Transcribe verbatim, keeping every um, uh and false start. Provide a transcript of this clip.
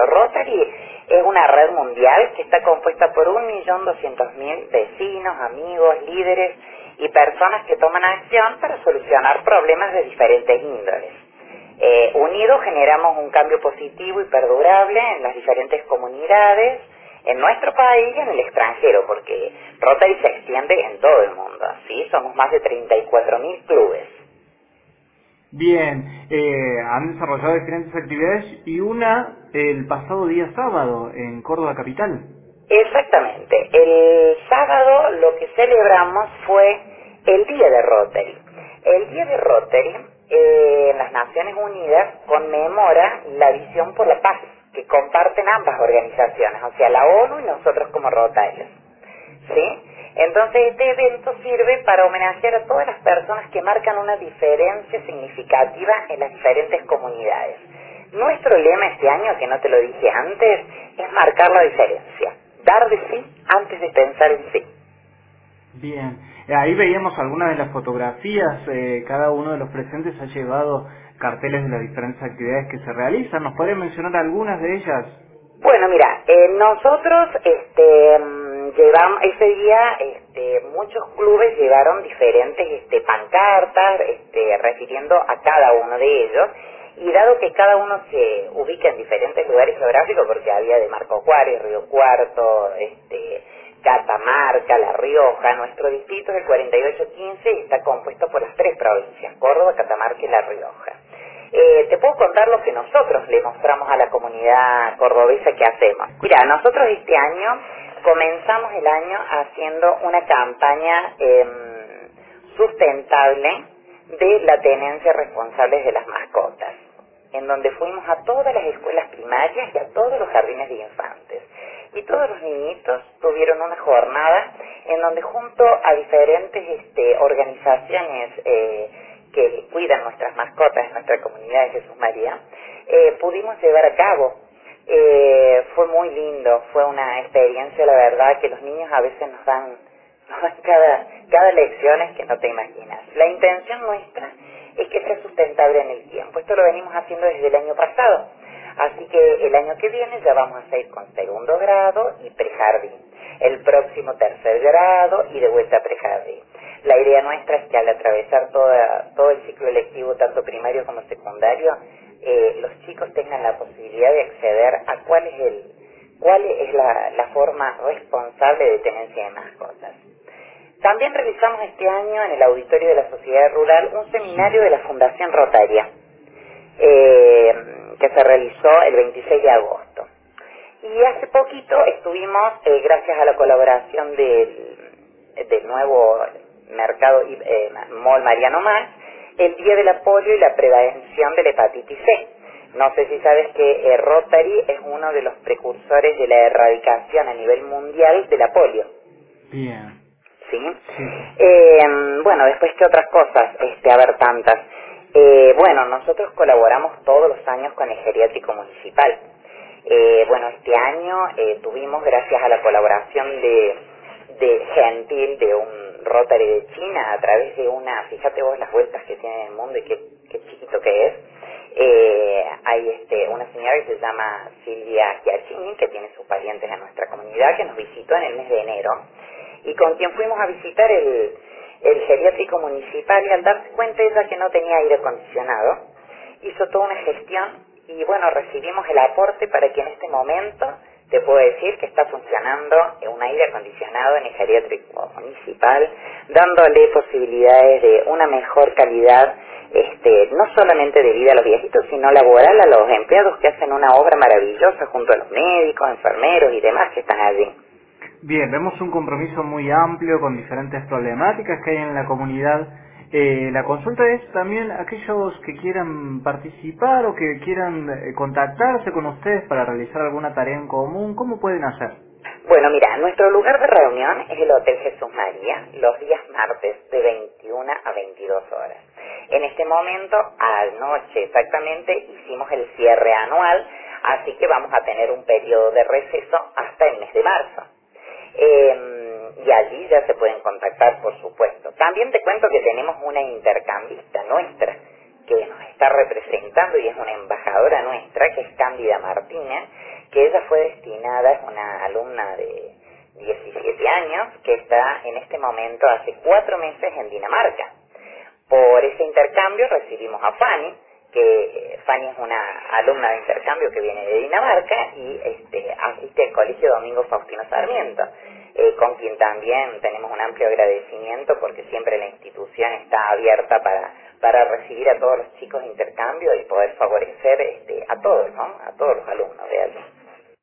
explicarlo. Rotary es una red mundial que está compuesta por un millón doscientos mil vecinos, amigos, líderes y personas que toman acción para solucionar problemas de diferentes índoles. Eh, unidos generamos un cambio positivo y perdurable en las diferentes comunidades, en nuestro país y en el extranjero, porque Rotary se extiende en todo el mundo, ¿sí? Somos más de treinta y cuatro mil clubes. Bien, eh, han desarrollado diferentes actividades y una el pasado día sábado en Córdoba Capital. Exactamente. El sábado lo que celebramos fue el Día de Rotary. El Día de Rotary eh, en las Naciones Unidas conmemora la visión por la paz que comparten ambas organizaciones, o sea, la ONU y nosotros como Rotarios. ¿Sí? Entonces este evento sirve para homenajear a todas las personas que marcan una diferencia significativa en las diferentes comunidades. Nuestro lema este año, que no te lo dije antes, es marcar la diferencia. Dar de sí antes de pensar en sí. Bien, eh, ahí veíamos algunas de las fotografías, eh, cada uno de los presentes ha llevado carteles de las diferentes actividades que se realizan. ¿Nos podría mencionar algunas de ellas? Bueno, mira, eh, nosotros este, mm, llevamos, ese día este, muchos clubes llevaron diferentes este, pancartas este, refiriendo a cada uno de ellos, y dado que cada uno se ubica en diferentes lugares geográficos, porque había de Marco Juárez, Río Cuarto, este, Catamarca, La Rioja, nuestro distrito es el cuarenta y ocho quince y está compuesto por las tres provincias, Córdoba, Catamarca y La Rioja. Eh, te puedo contar lo que nosotros le mostramos a la comunidad cordobesa que hacemos. Mira, nosotros este año comenzamos el año haciendo una campaña eh, sustentable de la tenencia responsable de las mascotas, en donde fuimos a todas las escuelas primarias y a todos los jardines de infantes. Y todos los niñitos tuvieron una jornada en donde junto a diferentes este, organizaciones eh, que cuidan nuestras mascotas en nuestra comunidad de Jesús María, eh, pudimos llevar a cabo. Eh, fue muy lindo, fue una experiencia, la verdad, que los niños a veces nos dan, nos dan cada, cada lecciones que no te imaginas. La intención nuestra es que sea sustentable en el tiempo. Esto lo venimos haciendo desde el año pasado. Así que el año que viene ya vamos a seguir con segundo grado y prejardín. El próximo tercer grado y de vuelta a prejardín. La idea nuestra es que al atravesar toda, todo el ciclo lectivo, tanto primario como secundario, eh, los chicos tengan la posibilidad de acceder a cuál es, el, cuál es la, la forma responsable de tenencia de mascotas. También realizamos este año en el auditorio de la Sociedad Rural un seminario de la Fundación Rotaria, eh, que se realizó el veintiséis de agosto. Y hace poquito estuvimos, eh, gracias a la colaboración del, del nuevo mercado eh, Mall Mariano Más, el Día de la Polio y la prevención de la hepatitis C. No sé si sabes que eh, Rotary es uno de los precursores de la erradicación a nivel mundial de la polio. Bien. ¿Sí? Sí. Eh, bueno, después, ¿qué otras cosas? Este, a ver, tantas. Eh, bueno, nosotros colaboramos todos los años con el geriátrico municipal. Eh, bueno, este año eh, tuvimos, gracias a la colaboración de, de Gentil, de un Rotary de China, a través de una, fíjate vos las vueltas que tiene el mundo y qué, qué chiquito que es, eh, hay este, una señora que se llama Silvia Giachini, que tiene sus parientes en nuestra comunidad, que nos visitó en el mes de enero, y con quien fuimos a visitar el, el geriátrico municipal, y al darse cuenta ella que no tenía aire acondicionado, hizo toda una gestión y bueno, recibimos el aporte para que en este momento te puedo decir que está funcionando un aire acondicionado en el geriátrico municipal, dándole posibilidades de una mejor calidad, este, no solamente de vida a los viejitos, sino laboral a los empleados que hacen una obra maravillosa junto a los médicos, enfermeros y demás que están allí. Bien, vemos un compromiso muy amplio con diferentes problemáticas que hay en la comunidad. Eh, la consulta es también aquellos que quieran participar o que quieran eh, contactarse con ustedes para realizar alguna tarea en común, ¿cómo pueden hacer? Bueno, mira, nuestro lugar de reunión es el Hotel Jesús María, los días martes de veintiuna a veintidós horas. En este momento, anoche exactamente, hicimos el cierre anual, así que vamos a tener un periodo de receso hasta el mes de marzo. Eh, y allí ya se pueden contactar, por supuesto. También te cuento que tenemos una intercambista nuestra que nos está representando y es una embajadora nuestra, que es Cándida Martínez, que ella fue destinada, es una alumna de diecisiete años, que está en este momento hace cuatro meses en Dinamarca. Por ese intercambio recibimos a Fanny, que Fanny es una alumna de intercambio que viene de Dinamarca y este, asiste al Colegio Domingo Faustino Sarmiento, eh, con quien también tenemos un amplio agradecimiento porque siempre la institución está abierta para, para recibir a todos los chicos de intercambio y poder favorecer este, a todos, ¿no? A todos los alumnos de allí.